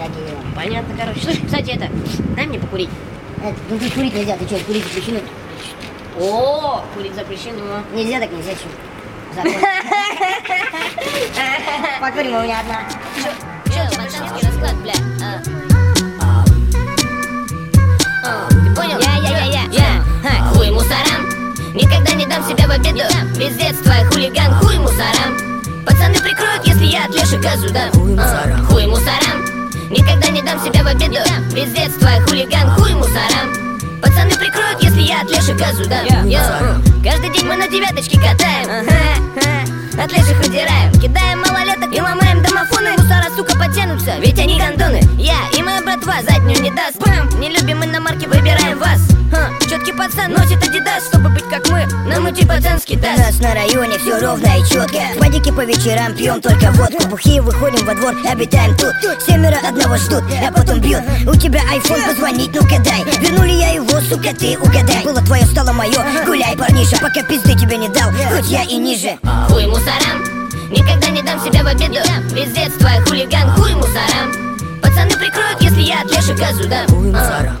крокодила. Понятно, короче. Слушай, кстати, это, дай мне покурить. Ну тут курить нельзя, ты что, курить запрещено? О, курить запрещено. Нельзя, так нельзя, что? Закон. Покурим, у меня одна. Чё, пацанский расклад, бля? Ты понял? Я. Хуй мусорам. Никогда не дам себя в обиду. Без детства я хулиган, хуй мусорам. Пацаны прикроют, если я от Леши газу дам. Хуй мусорам. Никогда не дам себя в обиду. Без детства я хулиган, хуй мусорам. Пацаны прикроют, если я от Леши газу дам. Каждый день мы на девяточке катаем. От Леших удираем. Кидаем малолеток и ломаем домофоны. Мусора, сука, потянутся, ведь они гондоны. Я и моя братва заднюю не даст. Не любим иномарки, выбираем вас. Четкий пацан носит адидас, чтобы быть как мы. Нам идти пацанский таз. У нас на районе все ровно и четко. В бодике по вечерам пьем только водку. Бухие выходим во двор, обитаем тут. Семеро одного ждут, а потом бьют. У тебя айфон, позвонить, ну-ка дай. Вернули я его, сука, ты угадай. Было твое, стало мое, гуляй, парниша. Пока пизды тебе не дал, хоть я и ниже. Хуй мусорам. Никогда не дам себя в обиду. Без детства я хулиган, хуй мусорам. Пацаны прикроют, если я от Леши газу дам. Хуй мусорам.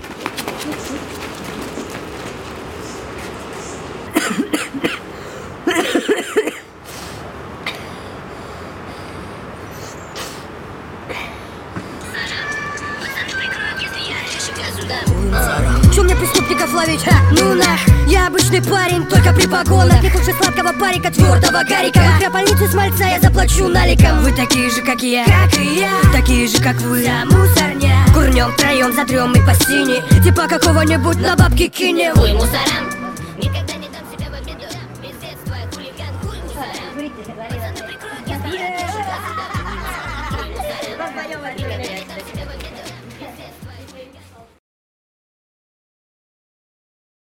Чё мне преступников ловить? Ну нах, я обычный парень, только при погонах. Не лучше сладкого парика, твердого гарика. Для больницы с мальца я заплачу наликом. Вы такие же, как и я, такие же, как вы. За мусорня. Курнем втроем, затрем и по сине. Типа какого-нибудь на бабки кинем. Хуй мусорам.